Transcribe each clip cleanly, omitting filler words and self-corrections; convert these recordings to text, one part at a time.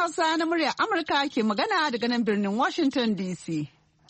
Hausa na muryar Amurka ke magana daga nan birnin Washington DC.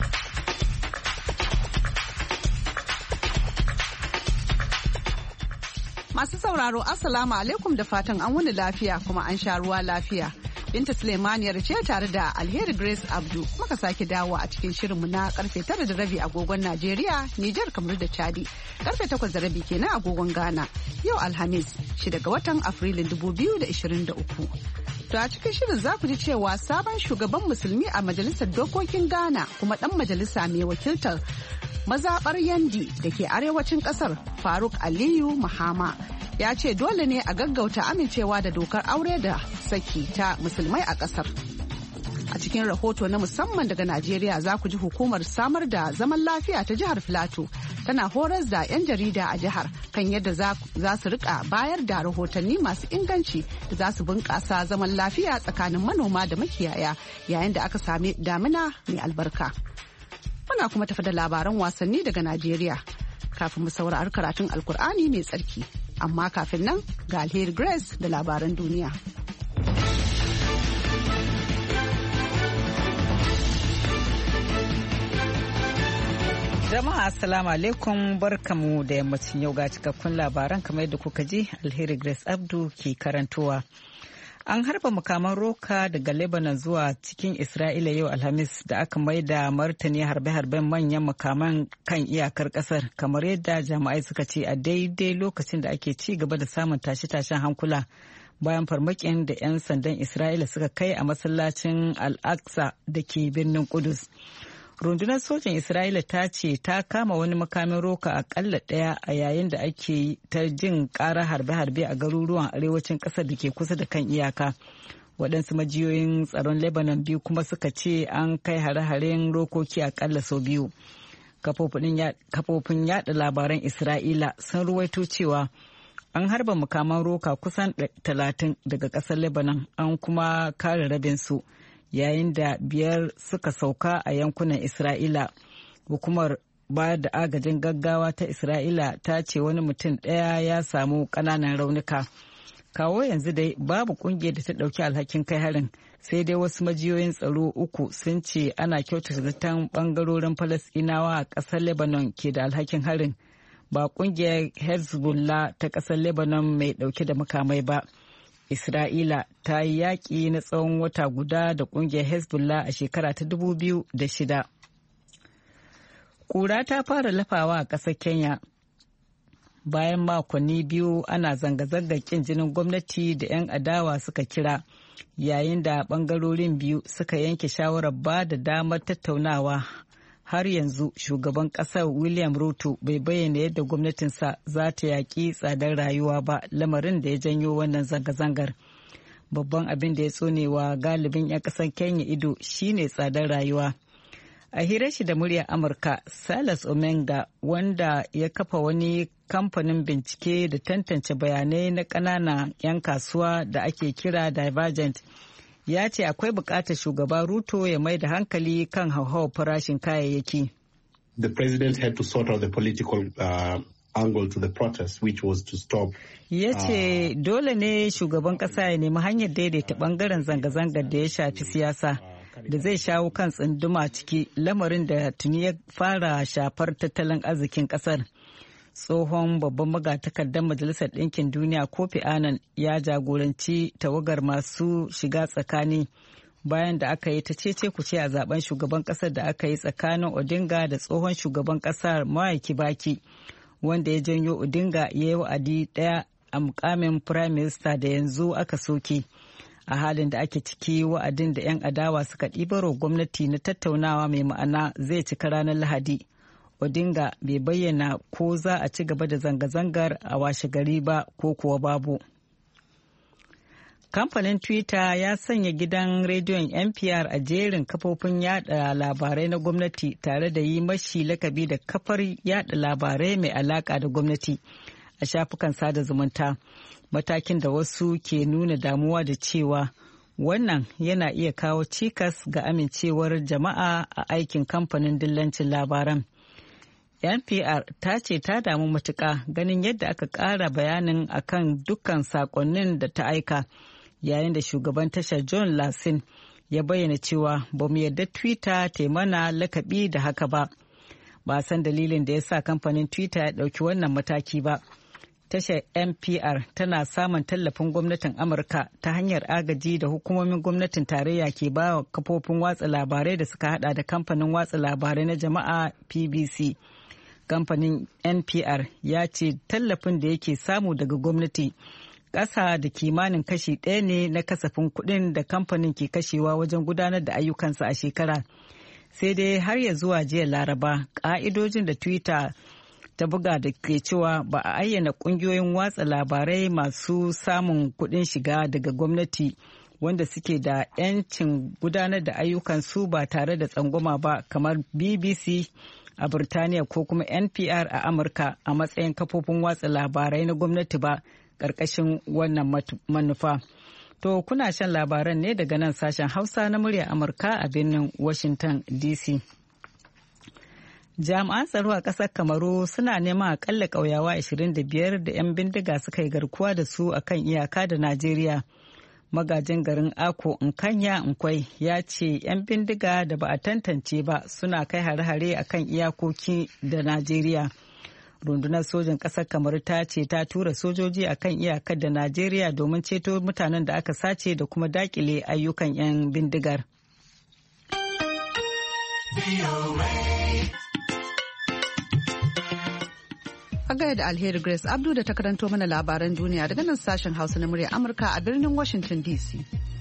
Masu sauraro Assalamu alaikum da fatan an wuni lafiya kuma an sha ruwa lafiya. Binta Suleimaniyar ce tare da Alheri Grace Abdu muka sake dawo a cikin shirinmu na karfe 9:30 agogon Najeriya, Nijar kamar da Chadi. Karfe 8:30 kenan agogon Ghana. Yau Alhamis 6 ga watan Afrilun 2023. To a cikin shirin za ku ji cewa sabon shugaban musulmi a majalisar dokokin Ghana kuma dan majalisa mai wakiltar mazaɓar Yandi da ke arewacin ƙasar Faruk Aliyu Mahama ya ce dole ne a gaggauta amincewa da dokar aure da saki ta musulmai a ƙasar. A cikin rahoto na musamman daga Najeriya za ku ji hukumar samar da zaman lafiya ta jihar Filato tana horar da 'yan jarida a jihar kan yadda za su rika bayar da rahotanni masu inganci da za su bunƙasa zaman lafiya tsakanin manoma da makiyaya yayin da aka sami damina mai albarka. Muna kuma tafi da labaran wasanni daga Najeriya kafin mu saurari karatun Alkur'ani mai tsarki. Amma kafin nan ga Alheri Grace da labaran duniya. Jama'a assalamu alaikum barkamu da yammacin yau ga cikakkun labaran kamar yadda kuka ji Alheri Grace Abdu ke karantowa. An harba makaman roka daga Lebanon zuwa cikin Isra'ila yau Alhamis da aka mai da martani harbe-harben manyan makaman kan iyakar kasar kamar yadda jami'ai suka ce a daidai lokacin da ake ci gaba da samun tashe-tashen hankula bayan farmakin da 'yan sandan Isra'ila suka kai a masallacin Al-Aqsa da ke birnin Kudus. Rundunar sojin Isra'ila ta ce ta kama wani makamin roka akalla ɗaya a yayin da ake ta jin ƙara harbe-harbe a garuruwan arewacin ƙasar da ke kusa da kan iyaka. Waɗansu majiyoyin tsaron Lebanon biyu kuma suka ce an kai hare-haren rokoki akalla sau biyu. Kafofin yada labaran Isra'ila sun ruwaito cewa an harba makaman roka kusan 30 daga ƙasar Lebanon an kuma kare rabinsu. Yayin da 5 suka sauka a yankunan Isra'ila. Hukumar bayar da agajin gaggawa ta Isra'ila ta ce wani mutum ɗaya ya samu ƙananan raunuka. Kawo yanzu dai babu ƙungiyar da ta ɗauki alhakin kai harin, sai dai wasu majiyoyin tsaro 3 sun ce ana kyautata zaton ɓangarorin Falasɗinawa a ƙasar Lebanon ke da alhakin harin, ba ƙungiyar Hezbollah ta ƙasar Lebanon mai ɗauke da makamai ba. Isra'ila ta yi yaƙi na tsawon wata guda da ƙungiyar Hezbollah a shekara ta 2006. Ƙura ta fara lafawa a ƙasar Kenya bayan makonni 2 ana zanga-zangar ƙin jinin gwamnati da 'yan adawa suka kira, yayin da ɓangarorin biyu suka yanke shawarar ba da damar tattaunawa. Har yanzu shugaban ƙasar William Ruto bai bayyana yadda gwamnatinsa za ta yaƙi tsadar rayuwa ba, lamarin da ya janyo wannan zanga-zangar. Babban abin da ya tsonewa galibin 'yan ƙasar Kenya ido shine tsadar rayuwa. A hirar shi da muryar Amurka, Silas Omenga, wanda ya kafa wani kamfanin bincike da tantance bayanai na ƙananan 'yan kasuwa da ake kira Divergent, ya ce akwai bukatar shugaba Ruto ya mai da hankali kan hauhawar farashin kayayyaki. The president had to sort out the political angle to the protest, which was to stop. Ya ce dole ne shugaban kasa ya nemi hanyar daidaita bangaren zanga-zangar da ya shafi siyasa da zai shawo kan tsunduma ciki, lamarin da tuni ya fara shafar tattalin arzikin kasar. Tsohon babban magatakardar Majalisar Ɗinkin Duniya Kofi Annan ya jagoranci tawagar masu shiga tsakani bayan da aka yi ta cece kuce a zaben shugaban ƙasar da aka yi tsakanin Odinga da tsohon shugaban ƙasar Mwai Kibaki, wanda ya janyo Odinga ya yi wa'adi ɗaya a mukamin Prime Minister da yanzu aka soke. A halin da ake ciki, wa'adin da 'yan adawa suka ɗibaro gwamnati na tattaunawa mai ma'ana zai cika ranar Lahadi. Odinga bai bayyana ko za a ci gaba da zanga-zangar a washe gari ba ko kuwa babu. Kamfanin Twitter ya sanya gidan rediyon NPR a jerin kafofin yada labarai na gwamnati tare da yi mashi lakabi da kafar yada labarai mai alaka da gwamnati a shafukan sada zumunta. Matakin da wasu ke nuna damuwa da cewa wannan yana iya kawo cikas ga amincewar jama'a a aikin kamfanin dillancin labaran. NPR ta ce ta damu matuƙa ganin yadda aka ƙara bayanin akan dukkan saƙonnin da ta aika, yayin da shugaban tashar John Lassin ya bayyana cewa ba mu yarda Twitter ta mana lakabi da haka ba. Ba san dalilin da ya sa kamfanin Twitter ya ɗauki wannan mataki ba. Tashar NPR tana samun tallafin gwamnatin Amurka ta hanyar agaji da hukumomin gwamnatin tarayya ke ba wa kafofin watsa labarai da suka hada da kamfanin watsa labarai na jama'a PBC. Kamfanin NPR ya ce tallafin da yake samu daga gwamnati ƙasa da kimanin kashi 1 ne na kasafin kuɗin da kamfanin ke kashewa wajen gudanar da ayyukansa a shekara. Sai dai har ya zuwa jiya Laraba, ƙa'idojin da Twitter ta buga da ke cewa ba a ayyana ƙungiyoyin watsa labarai masu samun kuɗin shiga daga gwamnati wanda suke da 'yancin gudanar da ayyukansu ba tare da tsangwama ba kamar BBC a Birtaniya ko kuma NPR a Amurka a matsayin kafofin watsa labarai na gwamnati ba ƙarƙashin wannan manufa. To kuna shan labaran ne daga nan sashen Hausa na murya Amurka a birnin Washington DC. Jami'an tsaro a ƙasar Kamaru suna neman akalla ƙauyawa 25 da 'yan bindiga suka yi garkuwa da su akan iyaka da Najeriya. Magajin garin Ako Nkanya Nkwai ya ce 'yan bindiga da ba a tantance ba suna kai hare-hare akan iyakoki da Najeriya. Rundunar sojin ƙasar Kamaru ta ce ta tura sojoji akan iyakar da Najeriya domin ceto mutanen da aka sace da kuma dakile ayyukan 'yan bindigar. A gaya da Alheri Grace Abdu da ta karanto mana labaran duniya daga nan sashen Hausa na murya Amurka a birnin Washington DC.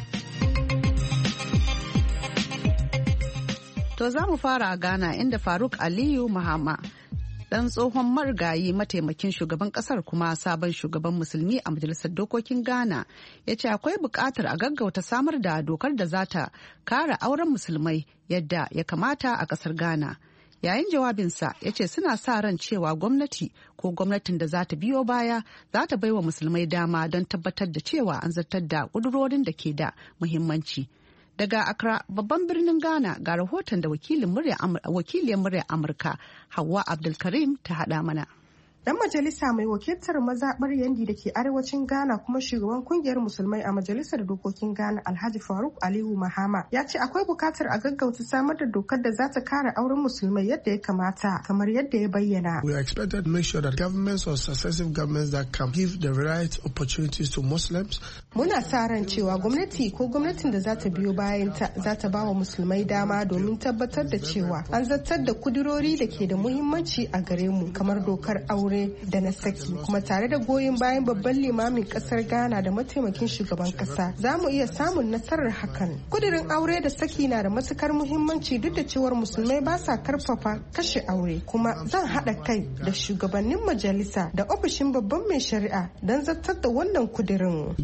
To za mu fara a Ghana inda Faruk Aliyu Mahama dan tsohon marigayi mataimakin shugaban kasar kuma sabon shugaban musulmi a majalisar dokokin Ghana ya ce akwai buƙatar a gaggauta samar da dokar da za ta kare auren musulmai yadda ya kamata a kasar Ghana. Yayin jawabinsa ya ce suna sa ran cewa gwamnati ko gwamnatin da za ta biyo baya za ta baiwa musulmai dama don tabbatar da cewa an zartar da ƙudurorin da ke da muhimmanci. Daga Accra, babban birnin Ghana, ga rahoton da wakiliyar murya Amurka Hauwa Abdulkarim ta haɗa mana. Dan majalisa mai wakiltar mazaɓar Yandi da ke arewacin Ghana kuma shugaban kungiyar musulmai a majalisar dokokin Ghana Alhaji Faruk Aliyu Mahama ya ce akwai bukatar a gaggauta samar da dokar da za ta kare auren musulmai yadda ya kamata kamar yadda ya bayyana. We are expected to make sure that governments or successive governments that can give the right opportunities to Muslims. Muna sa ran cewa gwamnati ko gwamnatin da za ta biyo bayan ta za ta ba wa musulmai dama domin tabbatar da cewa an zartar da kudurori da ke da muhimmanci a gare mu kamar dokar aure da na saki kuma tare da goyon bayan babban limamin kasar Ghana da mataimakin shugaban kasa za mu iya samun nasarar hakan. Kudirin aure da saki na da matukar muhimmanci duk da cewar musulmai ba sa karfafa kashe aure kuma zan haɗa kai da shugabannin majalisa da ofishin babban mai shari'a don zartar da wannan kudirin.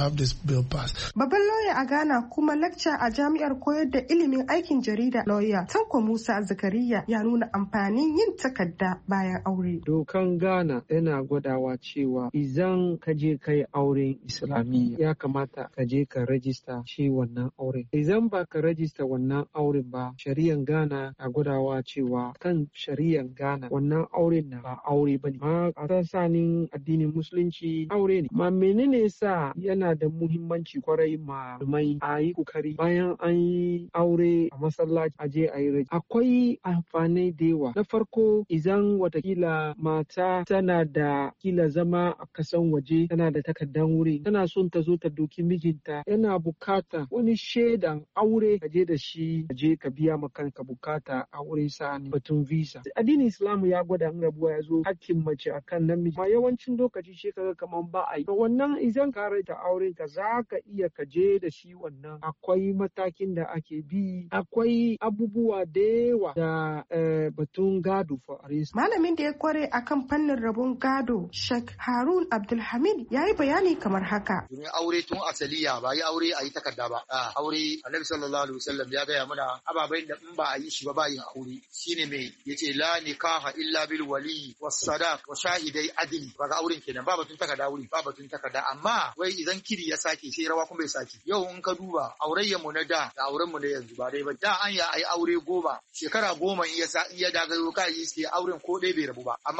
Babban lauya a Ghana kuma lakca a jami'ar koyar da ilimin aikin jarida lauya Tanko Musa Zakariya ya nuna amfanin yin takarda bayan aure. Dokan Ghana yana gwadawa cewa idan ka je kai auren Islamiyya ya kamata ka je ka rajista shi wannan auren. Idan ba ka rajista wannan auren ba, shari'an Ghana na gwadawa cewa kan shari'an Ghana wannan auren na ba aure bane. Ma a tsakanin addinin Musulunci aure ne. Ma menene sa yana da muhimmanci kwarai ma mai a yi kokari bayan an yi aure a masallaci a je a yi rajista. Akwai amfani da yawa. Na farko idan watakila mata tana da kila zama a kasan waje tana da takardan wuri tana son ta zo ta doki mijinta yana bukata wani shaidan aure ka je da shi ka je ka biya ma kanka bukata a wurin sani batun visa. Addinin Islam ya gwada in rabuwa ya zo hakkin mace akan namiji ma yawancin lokaci shi kaga kaman ba a yi. Wannan idan ka rata auren ka za ka iya ka je da shi wannan akwai matakin da ake bi akwai abubuwa da yawa da batun gado for arrest. Malamin da ya kware akan fannin rabon gado Sheikh Harun Abdulhamid ya yi bayani kamar haka. Aure tun asaliya ba yi aure a yi takarda ba. Aure Annabi sallallahu alaihi wasallam ya gaya mana ababai da in ba a yi shi ba yin aure. Shine mai yace la nikaha illa bil wali was sadaq wa shahidai adli. Kaga auren kenan ba batun takarda wuri ba batun takarda amma wai idan kiri ya sake sai rawa kuma bai sake. Yau in ka duba aurayyan mu na da auren mu na yanzu ba dai ba. Da an ya ayi aure 10 shekara 10 in ya dagayo kai yi auren ko dai bai rabu ba. Amma yau in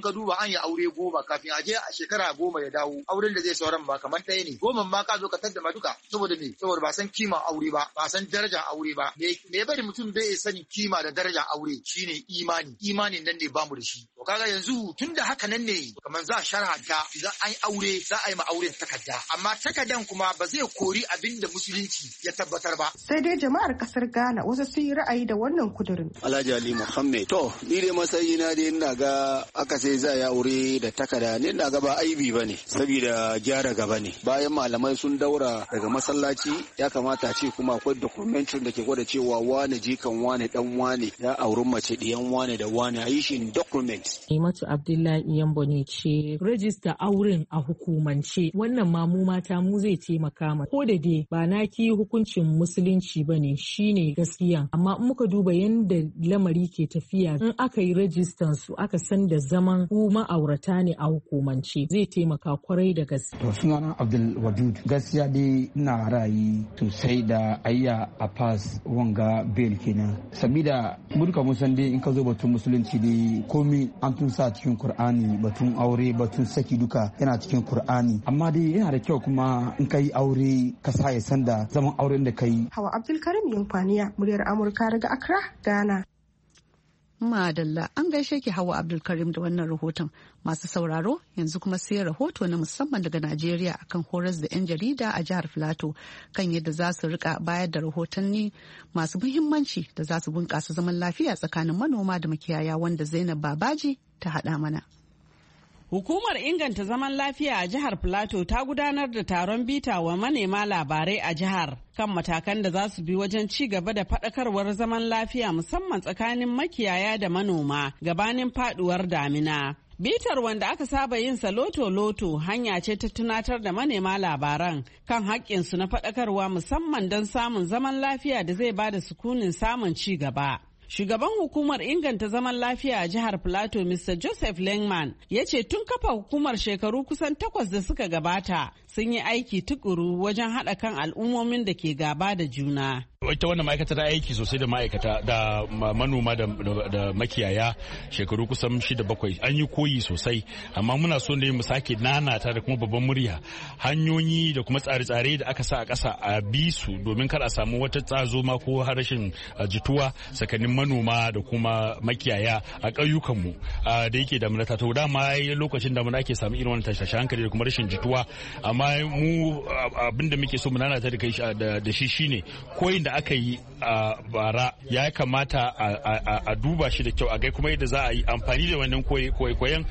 in ka duba an yi aure 10 kafin a je a shekara 10 ya dawo auren da zai sauran ba kamar ɗaya ne 10 ma ka zo ka tadda ma duka saboda me saboda ba san kima aure ba san darajar aure ba me bari mutum bai sanin kima da darajar aure shine imanin nan ne bamu da shi to kaga yanzu tunda haka nan ne kamar za a sharhanta idan an yi aure za a yi ma auren takarda amma takardan kuma ba zai kori abin da musulunci ya tabbatar ba sai dai jama'ar kasar Ghana wasu sun yi ra'ayi da wannan kudirin. Alhaji Ali Muhammad to ni dai matsayi na dai ina ga aka sai za ya aure da takarda ne ina ga ba aibi bane saboda gyara gaba ne bayan malamai sun daura daga masallaci ya kamata ce kuma akwai documentary da ke gwada cewa wane jikan wane dan wane ya auri mace diyan wane da wane a yi shi document. Imatu Abdullahi Yambo ne ce rajista auren a hukumance wannan ma mu mata mu zai taimaka ma ko da dai ba na ki hukuncin musulunci bane shine gaskiya amma in muka duba yanda lamari ke tafiya in aka yi rajistan su aka san da zaman ku ma'aurata ne a hukumance zai taimaka kwarai da gaske. To sunana Abdul Wadud gaskiya dai ina ra'ayi sosai da ayya a pass wanga bail kenan sabida mu duka mun san dai in ka zo batun musulunci dai komai an tun sa cikin Qur'ani batun aure batun saki duka yana cikin Qur'ani amma dai yana da kyau kuma in kai aure ka sa ya san da zaman auren da kai. Hawa Abdulkarim Yankwaniya muryar Amurka daga Accra, Ghana. Madalla an gaishe ki Hawa Abdulkarim da wannan rahoton masu sauraro yanzu kuma sai rahoto na musamman daga Najeriya akan horas da 'yan jarida a jihar Filato kan yadda za su rika bayar da rahotanni masu muhimmanci da za su bunƙasa zaman lafiya tsakanin manoma da makiyaya wanda Zainab Babaji ta haɗa mana. Hukumar inganta zaman lafiya a jihar Filato ta gudanar da taron bita wa manema labarai a jihar kan matakan da za su bi wajen ci gaba da faɗakarwar zaman lafiya musamman tsakanin makiyaya da manoma gabanin faɗuwar damina. Bitar wanda aka saba yin sa loto-loto hanya ce ta tunatar da manema labaran kan haƙƙinsu na faɗakarwa musamman don samun zaman lafiya da zai bada sukunin samun ci gaba. Shugaban hukumar inganta zaman lafiya a jihar Plateau, Mr. Joseph Lengman, ya ce tun kafa hukumar shekaru kusan 8 da suka gabata sun yi aiki tukuru wajen haɗa kan al'ummomin da ke gaba da juna. Ita wannan ma'aikata ta aiki sosai da ma'aikata da manoma da makiyaya shekaru kusan 6-7 an yi koyi sosai amma muna so ne mu sake nanata da kuma babban murya hanyoyi da kuma tsare-tsare da aka sa a ƙasa a bi su domin kar a samu wata tsazoma ko rashin jituwa tsakanin manoma da kuma makiyaya a ƙauyukanmu da yake damuna ta to dama lokacin damuna ake samu irin wannan tashi hankali da kuma rashin jituwa amma mu abinda muke so mu nanata da kai da shi shine koyin da aka yi a bara ya kamata a duba shi da kyau a gai kuma yadda za a yi amfani da wannan koyon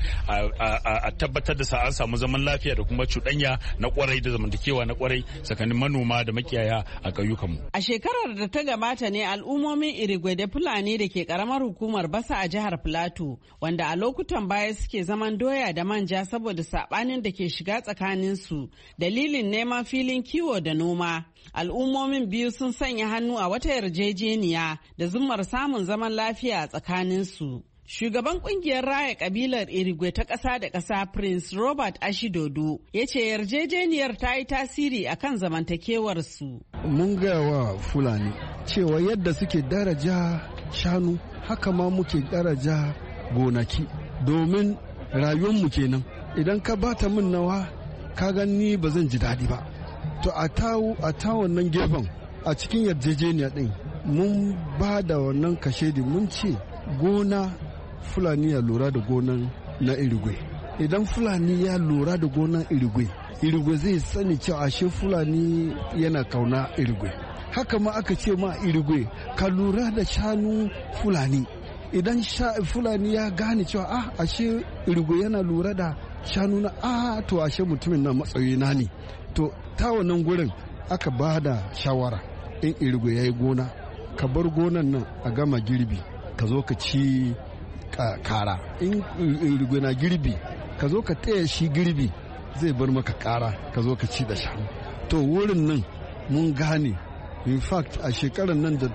a tabbatar da an samu zaman lafiya da kuma cuɗanya na kwarai da zamantakewa na kwarai tsakanin manoma da makiyaya a ƙauyukanmu. A shekarar da ta gabata ne al'ummomin Irigwe da Fulani da ke karamar hukumar Basa a jihar Filato wanda a lokutan baya suke zaman doya da manja saboda saɓanin da ke shiga tsakaninsu dalilin neman filin kiwo da noma. Al'ummomin biyu sun sanya hannu a wata yarjejeniya da zummar samun zaman lafiya a tsakaninsu. Shugaban kungiyar raya kabilar Irigwe ta ƙasa da ƙasa Prince Robert Ashidodo ya ce yarjejeniyar ta yi tasiri a kan zamantakewarsu. Mun gaya wa Fulani cewa yadda suke daraja shanu haka ma muke daraja gonaki domin rayuwarmu kenan. Idan ka bata min nawa ka gani ba zan ji daɗi ba. To a ta wannan gefen a cikin yarjejeniya ɗin mun ba da wannan kashedi mun ce gona Fulani ya lura da gonan na Irigwe. Idan Fulani ya lura da gonan Irigwe, Irigwe zai sani cewa ashe Fulani yana kauna Irigwe. Haka ma aka ce ma Irigwe ka lura da shanu Fulani. Idan Fulani ya gane cewa ashe Irigwe yana lura da shanu na to ashe mutumin na matsayina ne. To ta wannan gurin aka ba da shawara in Irigwe ya yi gona ka bar gonan nan a gama girbi ka zo ka ci kara in Irigwe na girbi ka zo ka taya shi girbi zai bar maka kara ka zo ka ci da shanu. To wurin nan mun gane in fact a shekarar nan da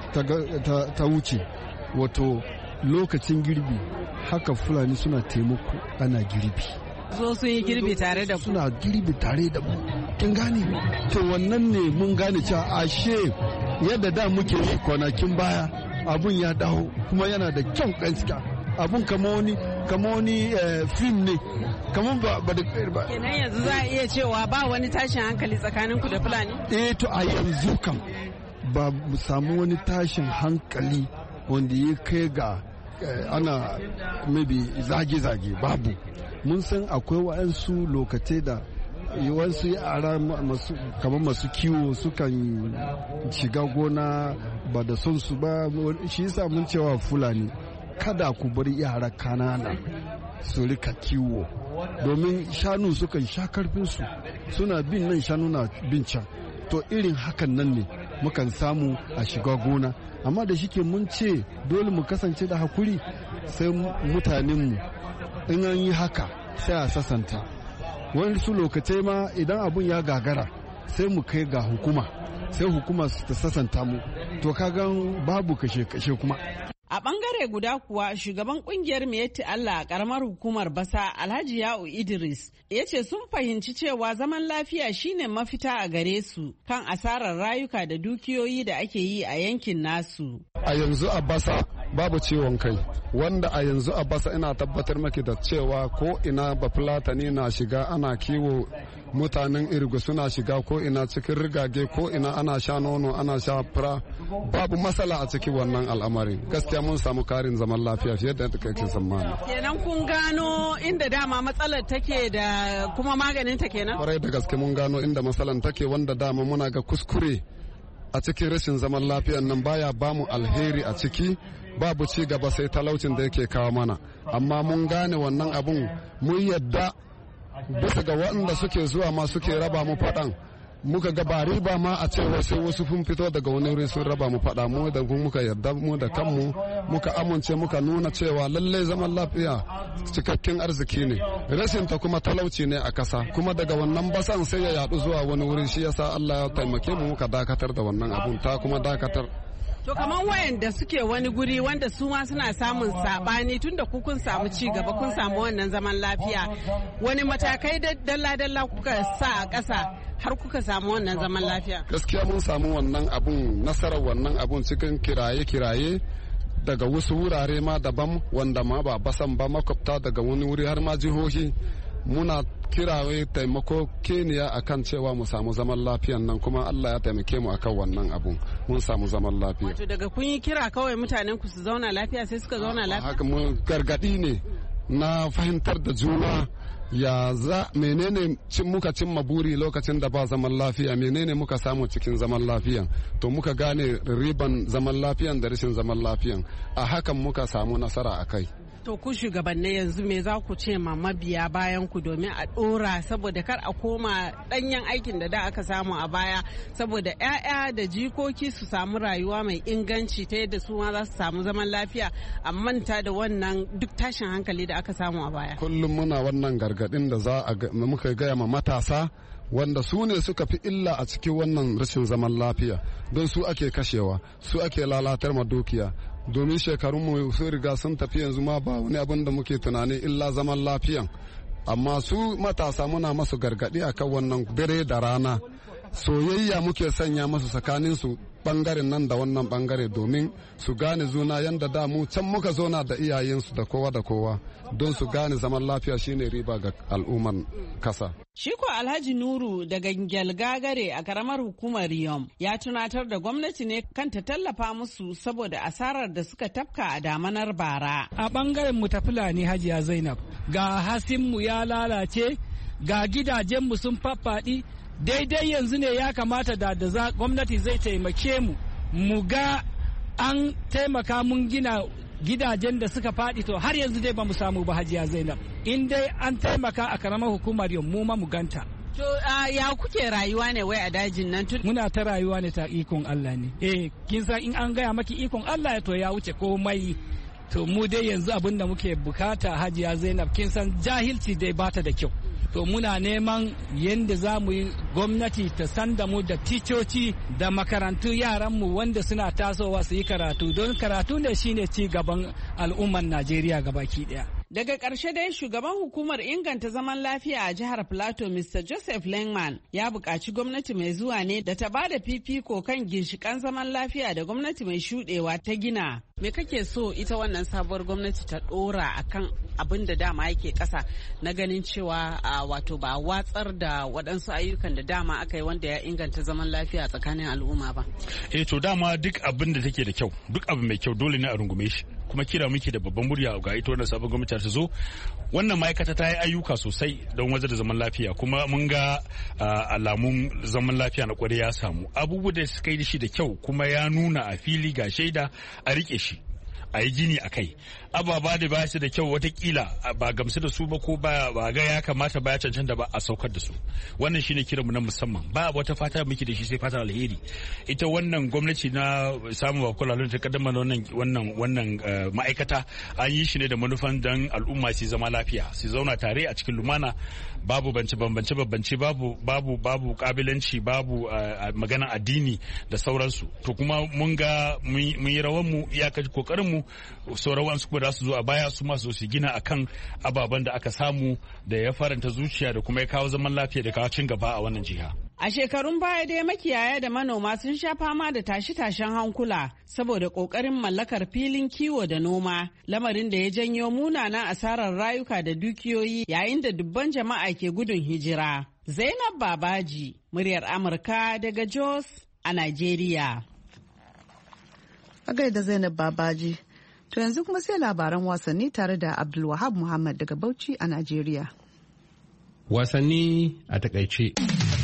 ta wuce wato lokacin girbi haka Fulani suna taimako ana girbi. So sun yi girbi tare da ku? Suna girbi tare da mu. Kin gane? To wannan ne mun gane cewa ashe yadda da muke yi kwanakin baya abun ya dawo kuma yana da kyau gaskiya. abun kama wani film ne kamar ba da ba. Kenan yanzu za a iya cewa ba wani tashin hankali tsakanin ku da Fulani? To a yanzu kam ba mu samu wani tashin hankali wanda ya kai ga ana maybe zage-zage babu. Mun san akwai wa'ansu lokacin da yawansu yara kamar masu kiwo sukan shiga gona ba da son su ba, shi yasa mun cewa Fulani kada ku bar yara kanana su rika kiwo domin shanu sukan sha karfinsu suna bin nan shanu na bin can, to irin hakan nan ne mukan samu a shiga gona, amma da shike mun ce dole mu kasance da hakuri sai mutanenmu in an yi haka sai a sasanta. Wani su lokacai ma idan abun ya gagara sai mu kai ga hukuma sai hukuma ta sasanta mu, to kagan babu kashe-kashe kuma. A bangare guda kuwa shugaban kungiyar Miyetti Allah a karamar hukumar Basa Alhaji Ya'u Idris ya ce sun fahimci cewa zaman lafiya shine mafita a gare su kan asarar rayuka da dukiyoyi da ake yi a yankin nasu. A yanzu a Basa babu ciwon kai, wanda a yanzu a Basa ina tabbatar maki da cewa ko ina Bafulatani na shiga ana kiwo, mutanen Irgu suna shiga ko ina cikin rigage, ko ina ana sha nono ana sha fura, babu matsala a cikin wannan al'amari. Gaskiya mun samu karin zaman lafiya fiye da kake tsammani. Kenan kun gano inda dama matsalar take da kuma maganin ta kenan? Kwarai da gaske mun gano inda matsalar take, wanda dama muna ga kuskure a cikin rashin zaman lafiyan nan baya bamu alheri a ciki, babu ci gaba sai talaucin da yake kawo mana. Amma mun gane wannan abun, mun yadda bisa ga waɗanda suke zuwa ma suke raba mu faɗan, muka ga ba riba ma a cewa sai wasu sun fito daga wani wuri sun raba mu faɗa, mu da muka yarda mu da kanmu muka amince muka nuna cewa lallai zaman lafiya cikakken arziki ne, rashin ta kuma talauci ne a kasa, kuma daga wannan basan sai ya yadu zuwa wani wuri. Shi yasa Allah ya taimake mu muka dakatar da wannan abun, ta kuma dakatar. To kamar wayanda suke wani guri wanda su ma suna samun sabani tunda ku kun samu ci gaba, kun samu wannan zaman lafiya, wani matakai dalla-dalla kuka sa a ƙasa har kuka samu wannan zaman lafiya? Gaskiya mun samu wannan abun, nasarar wannan abun cikin kiraye-kiraye daga wasu wurare ma daban wanda ma ba Basan ba, makwabta daga wani wuri har ma jihohi. Muna kirawe taimako Keniya akan cewa mu samu zaman lafiyan nan, kuma Allah ya taimake mu akan wannan abun, mun samu zaman lafiya. Wato daga kun yi kira kawai mutanen ku su zauna lafiya sai suka zauna lafiya? Haka mu gargadi ne na fahimtar da juna, ya za menene muka cimma buri lokacin da ba zaman lafiya, menene muka samu cikin zaman lafiyan, to muka gane riban zaman lafiyan da rashin zaman lafiyan, a hakan muka samu nasara a kai. To ku shugabanni yanzu me za ku ce ma mabiya bayan ku domin a dora, saboda kar a koma danyen aikin da aka samu a baya, saboda 'ya'ya da jikoki su samu rayuwa mai inganci ta yadda su ma za su samu zaman lafiya, a manta da wannan duk tashin hankali da aka samu a baya. Kullum muna wannan gargadin da za a muka gaya ma matasa, wanda su ne suka fi illa a cikin wannan rashin zaman lafiya, don su ake kashewa, su ake lalatar ma dukiya, domin shekarunmu sun riga sun tafi, yanzu ma ba wani abin da muke tunani illa zaman lafiyan. Amma su matasa muna masu gargaɗi akan wannan dare da rana, soyayya muke sanya masu tsakanin su bangaren nan da wannan bangare, domin su gane juna yanda da mu can muka zona da iyayensu da kowa da kowa, don su gane zaman lafiya shine riba ga al'umman kasa. Shiko Alhaji Nuru daga Gyalgagare a karamar hukumar Riyom ya tunatar da gwamnati ne kan ta tallafa musu saboda asarar da suka tafka a damanar bara. A bangaren mu ta Fulani Hajiya Zainab, ga hasinmu ya lalace, ga gidajenmu sun faffaɗi, daidai yanzu ne ya kamata da gwamnati zai taimake mu, mu ga an taimaka mun gina gidajen da suka faɗi, to har yanzu dai ba mu samu ba Hajiya Zainab. In dai an taimaka a karamar hukumar yau mu ma mu ganta. To ya kuke rayuwa ne wai a dajin nan tun? Muna ta rayuwa ne ta ikon Allah ne. Kin san in an gaya maki ikon Allah to ya wuce komai. To mu dai yanzu abin da muke bukata Hajiya Zainab, kin san jahilci dai bata da kyau. To muna neman yadda za mu yi gwamnati ta sanda mu da ticoci da makarantu yaranmu wanda suna tasowa su yi karatu, don karatu ne shine ci gaban al'umman Najeriya gabaki daya. Daga ƙarshe dai shugaban hukumar inganta zaman lafiya a jihar Plateau Mr. Joseph Lengman ya buƙaci gwamnati mai zuwa ne da ta bada fifiko kan ginshiƙan zaman lafiya da gwamnati mai shuɗewa ta gina. Me kake so ita wannan sabuwar gwamnati ta ɗora akan abin da dama yake ƙasa na ganin cewa wato ba watsar da waɗansu ayyukan da dama aka yi wanda ya inganta zaman lafiya tsakanin al'umma ba? To dama duk abin da take da kyau, duk abu mai kyau dole ne a rungume shi. Kuma kira muke da babban murya ga ita wannan sabon gwamnati ta zo. Wannan ma'aikata ta yi ayyuka sosai don wajen da zaman lafiya, kuma mun ga alamun zaman lafiya na kwarai ya samu. Abubuwa da suka yi da shi da kyau kuma ya nuna a fili ga shaida a rike shi. A yi gini a kai. Ababa da ba su da kyau watakila ba gamsu da su ba ko ba ga ya kamata ba ya cancanta ba a saukar da su. Wannan shine kiranmu na musamman. Ba wata fata muke da shi sai fatan alheri. Ita wannan gwamnati na samun wakulalun ta kaddama wannan ma'aikata an yi shi ne da manufan dan al'umma su zama lafiya, su zauna tare a cikin lumana, babu bambance babu kabilanci, babu maganan addini da sauransu. To kuma mun ga mun yi rawan mu iyakar kokarin mu, sauran wasu kuma da su zo a baya su masu su gina akan ababen da aka samu da ya faranta zuciya da kuma ya kawo zaman lafiya da kawo cin gaba a wannan jiha. A shekarun baya dai makiyaya da manoma sun sha fama da tashe-tashen hankula saboda kokarin mallakar filin kiwo da noma, lamarin da ya janyo munanan asarar rayuka da dukiyoyi yayin da dubban jama'a ke gudun hijira. Zainab Babaji, muryar Amurka daga Jos a Najeriya. A gaida Zainab Babaji. To yanzu kuma sai labaran wasanni tare da Abdulwahab Muhammad daga Bauchi a Najeriya. Wasanni a takaice.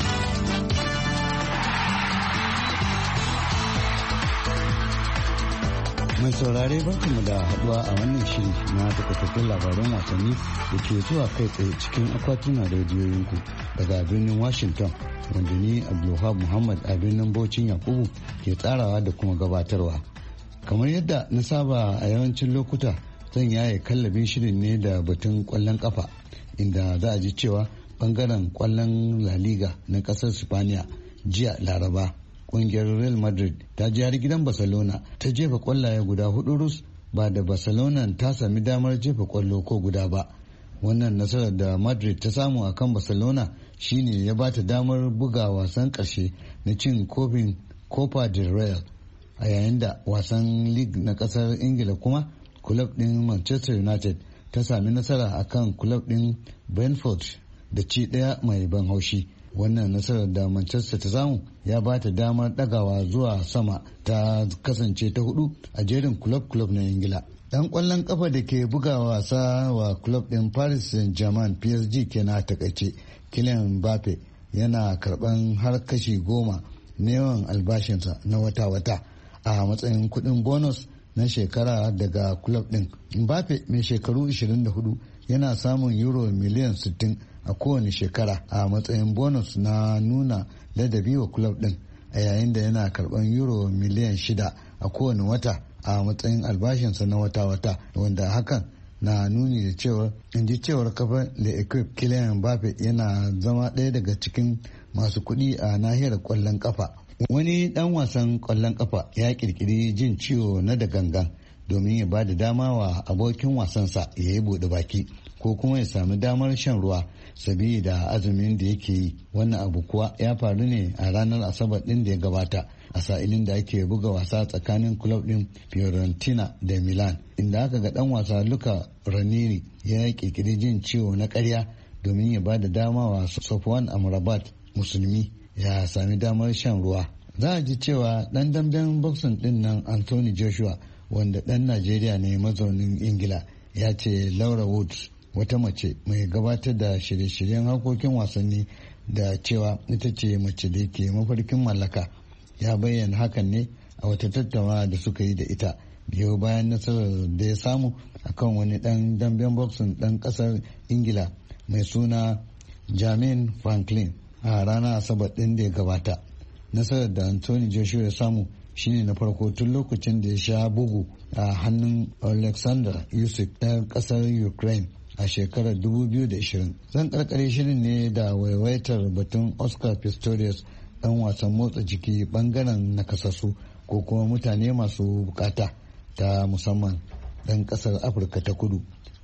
Mai saurare barkamu da haduwa a wannan shiri na takaitattun labaran wasanni da ke zuwa kai tsaye cikin akwatunan rediyoyinku daga birnin Washington, wanda ni Abdulwahab Muhammad a birnin Bauchin Yakubu ke tsarawa da kuma gabatarwa. Kamar yadda na saba a yawancin lokuta, zan yaye kallabin shirin ne da batun kwallon kafa, inda za a ji cewa bangaren kwallon La Liga na kasar Spaniya jiya Laraba kungiyar Real Madrid ta ji har gidan Barcelona ta jefa kwallaye guda 4 rus ba da Barcelona ta sami damar jefa kwallo ko guda ba. Wannan nasarar da Madrid ta samu a kan Barcelona shine ya ba ta damar buga wasan ƙarshe na cin kofin Copa del Rey, a yayin da wasan league na kasar Ingila kuma club din Manchester United ta sami nasara akan club din Brentford da ci ɗaya mai ban haushi. Wannan nasarar da Manchester ta samu ya ba ta damar ɗagawa zuwa sama, ta kasance ta 4 a jerin club na Ingila. Dan kwallon kafa da ke buga wasa wa club din Paris Saint-Germain PSG kenan a takaice, Kylian Mbappe yana karban har kashi 10 na yawan albashinsa na wata-wata a matsayin kudin bonus na shekara daga club din. Mbappe mai shekaru 24 yana samun euro miliyan 60 a kowane shekara a matsayin bonus na nuna ladabi wa club din, a yayin da yana karban euro miliyan 6 a kowane wata a matsayin albashinsa na wata-wata, wanda hakan na nuni da cewar, in ji cewar kafar Le Equipe, Kylian Mbappe yana zama ɗaya daga cikin masu kuɗi a nahiyar kwallon kafa. Wani dan wasan kwallon kafa ya kirkiri jin ciwo na da gangan domin ya ba da dama wa abokin wasansa ya yi bude baki ko kuma ya sami damar shan ruwa sabida azumin da yake yi. Wannan abu kuwa ya faru ne a ranar Asabar din da ya gabata a sa'ilin da ake buga wasa tsakanin club din Fiorentina da Milan, inda aka ga dan wasa Luca Ranieri ya kirkiri jin ciwo na ƙarya domin ya ba da dama wa Sofwan Amrabat musulmi ya sami damar shan ruwa. Za a ji cewa dan damben boxing din nan Anthony Joshua, wanda dan Najeriya ne mazaunin Ingila, ya ce Laura Woods, wata mace mai gabatar da shirye-shiryen harkokin wasanni, da cewa ita ce mace da ke mafarkin mallaka. Ya bayyana hakan ne a wata tattaunawa da suka yi da ita biyo bayan nasarar da ya samu akan wani dan damben boxing dan kasar Ingila mai suna Jermaine Franklin a ranar Asabar din da ya gabata. Nasarar da Anthony Joshua ya samu shine na farko tun lokacin da ya sha bugu a hannun Alexander Usyk ɗan ƙasar Ukraine a shekarar 2020. Zan karkare shirin ne da waiwaitar batun Oscar Pistorius, ɗan wasan motsa jiki bangaren nakasassu ko kuma mutane masu bukata ta musamman ɗan ƙasar Afirka ta Kudu,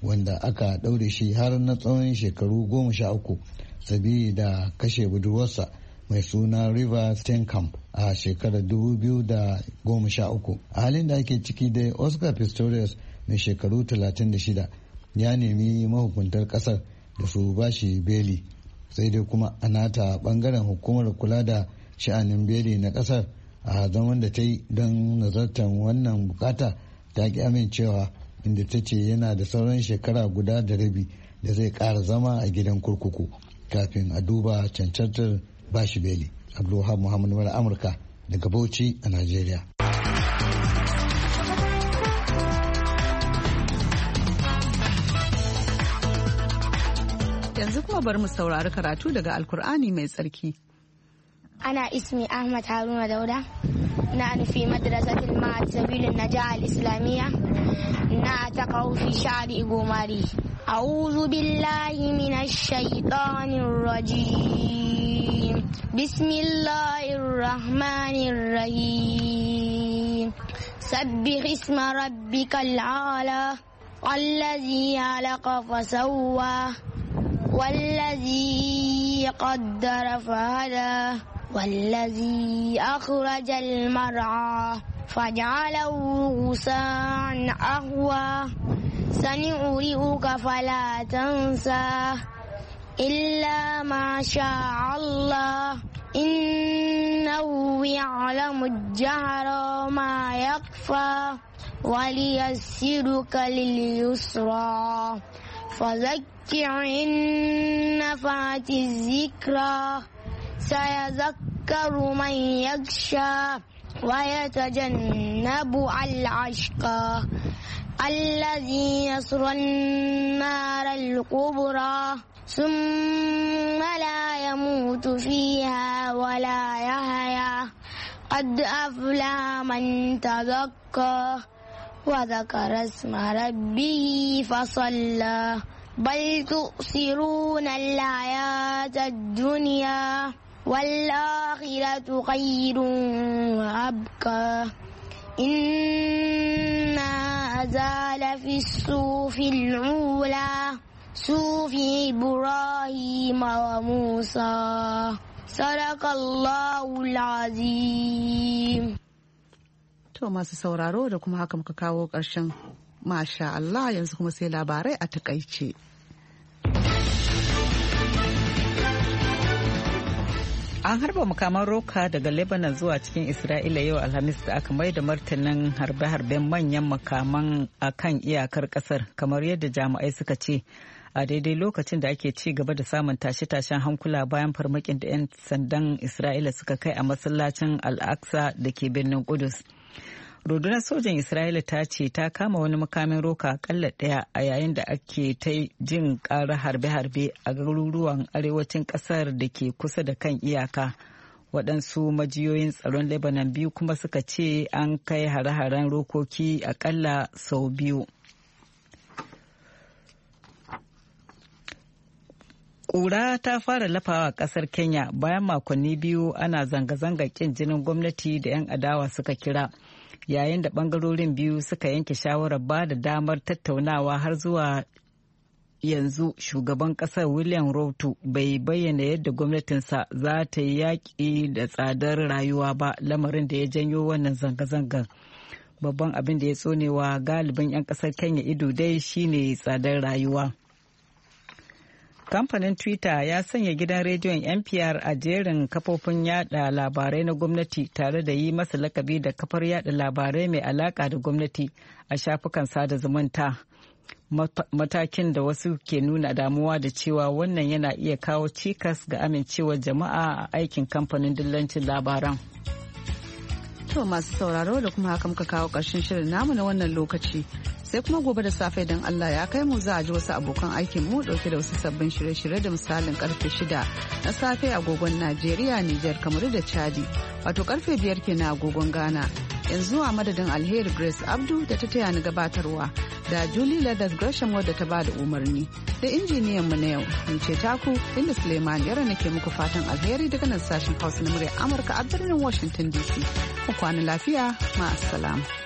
wanda aka ɗaure shi har na tsawon shekaru 13 sabili da kashe budurwarsa mai suna River Steenkamp a shekarar 2013. A halin da ake ciki dai Oscar Pistorius mai shekaru 36 ya nemi mahukuntar kasar da su bashi beli, sai dai kuma a nata bangaren hukumar kula da sha'anin beli na kasar a zaman da ta yi don nazartar wannan bukata ta ki amincewa, inda ta ce yana da sauran shekara guda da rabi da zai kara zama a gidan kurkuku kafin a duba cancantar bashi beli. Abdulwahab Muhammad Mara Amurka daga Bauchi a Najeriya. Yanzu kuma bari mu saurari karatu daga Alkur'ani mai tsarki. Ana ismi Ahmad Haruna Dauda, na nufi madrasatul Ma'ad Sabilun Najah al-Islamiyya, na taqau fi sha'ri Gomari. A'udhu billahi minash shaitanir rajim. Bismillahir rahmanir rahim. Sabbih isma rabbikal a'la, allazi khalaqa fasawwa, wallazi qaddara fahada, والذي أخرج المرعى فجعله غثاء أحوى سنقرئك فلا تنسى إلا ما شاء الله إنه يعلم الجهر وما يخفى وليسرك لليسرى فذكر إن نفعت الذكرى سيذكر من يخشى ويتجنب الأشقى الذي يصلى النار الكبرى ثم لا يموت فيها ولا يحيا قد أفلح من تزكى وذكر اسم ربه فصلى بل تؤثرون الحياة الدنيا والآخرة خير وأبقى إنا أزال في الصوف العولى صوف إبراهيم وموسى صدق الله العظيم. To masu sauraro da kuma haka muka kawo ƙarshen Masha Allah, yanzu kuma sai labarai a takaice. An harba makaman roka daga Lebanon zuwa cikin Isra'ila yau Alhamis da aka mai da martanin harbe-harben manyan makaman a kan iyakar kasar, kamar yadda jami'ai suka ce, a daidai lokacin da ake ci gaba da samun tashe-tashen hankula bayan farmakin da 'yan sandan Isra'ila suka kai a masallacin Al-Aqsa da ke birnin Kudus. Rundunar sojan Isra'ila ta ce ta kama wani makamin roka akalla ɗaya a yayin da ake ta jin ƙara harbe-harbe a garuruwan arewacin ƙasar da ke kusa da kan iyaka. Waɗansu majiyoyin tsaron Lebanon biyu kuma suka ce an kai hare-haren rokoki akalla sau biyu. Ƙura ta fara lafawa ƙasar Kenya bayan makonni biyu ana zanga-zanga ƙin jinin gwamnati da 'yan adawa suka kira. Yayin da bangarorin biyu suka yanke shawarar ba da damar tattaunawa har zuwa yanzu, shugaban kasar William Ruto bai bayyana yadda gwamnatinsa za ta yi yaƙi da tsadar rayuwa ba, lamarin da ya janyo wannan zanga-zangar. Babban abin da ya tsonewa galibin 'yan kasar Kenya ido dai shine tsadar rayuwa. Kamfanin Twitter ya sanya gidan rediyon NPR a jerin kafofin yada labarai na gwamnati tare da yi masa lakabi da kafar yada labarai mai alaka da gwamnati a shafukan sada zumunta. Matakin da wasu ke nuna damuwa da cewa wannan yana iya kawo cikas ga amincewar jama'a a aikin kamfanin dillancin labaran. To masu sauraro da kuma haka muka kawo ƙarshen shirin namu na wannan lokaci. Sai kuma gobe da safe don Allah ya kai mu za a ji wasu abokan aikin mu dauke da wasu sabbin shirye-shirye da misalin karfe 6 na safe agogon Najeriya, Nijar, Kamaru da Chadi, wato karfe 5 kenan agogon Ghana. Yanzu a madadin Alheri Grace Abdu da ta taya ni gabatarwa da Julie Leathers Gresham wadda ta bada umarni da injiniyan mu na yau ni ce taku inda Suleiman yara nake muku fatan alheri daga nan sashen Hausa na muryar Amurka a birnin Washington DC. Ku kwana lafiya, ma'assalam.